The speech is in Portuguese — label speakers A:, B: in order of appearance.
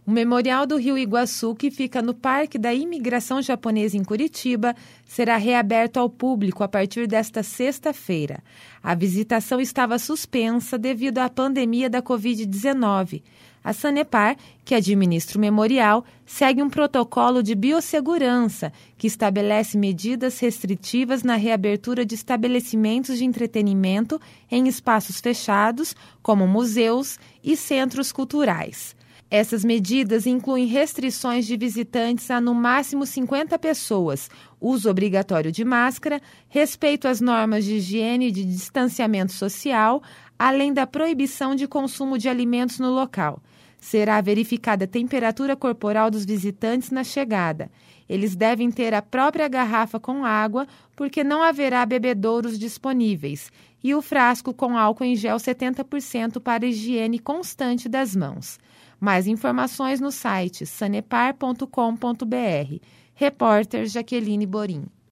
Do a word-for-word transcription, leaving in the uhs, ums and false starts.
A: O Memorial do Rio Iguaçu, que fica no Parque da Imigração Japonesa em Curitiba, será reaberto ao público a partir desta sexta-feira. A visitação estava suspensa devido à pandemia da covid dezenove. A Sanepar, que administra o memorial, segue um protocolo de biossegurança que estabelece medidas restritivas na reabertura de estabelecimentos de entretenimento em espaços fechados, como museus e centros culturais. Essas medidas incluem restrições de visitantes a no máximo cinquenta pessoas, uso obrigatório de máscara, respeito às normas de higiene e de distanciamento social, além da proibição de consumo de alimentos no local. Será verificada a temperatura corporal dos visitantes na chegada. Eles devem ter a própria garrafa com água, porque não haverá bebedouros disponíveis, e o frasco com álcool em gel setenta por cento para higiene constante das mãos. Mais informações no site sanepar ponto com ponto br. Repórter Jaqueline Borim.